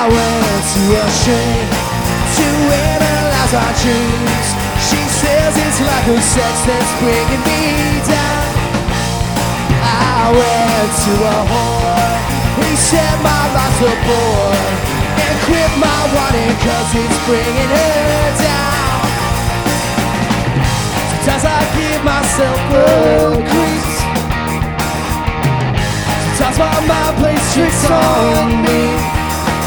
went to a shrink to analyze our dreams. She says it's like a sex that's bringing me down. I went to a whore, he said my life's a bore, and quit my wanting cause it's bringing her down. Sometimes I give myself a crease, sometimes my mind plays tricks on me.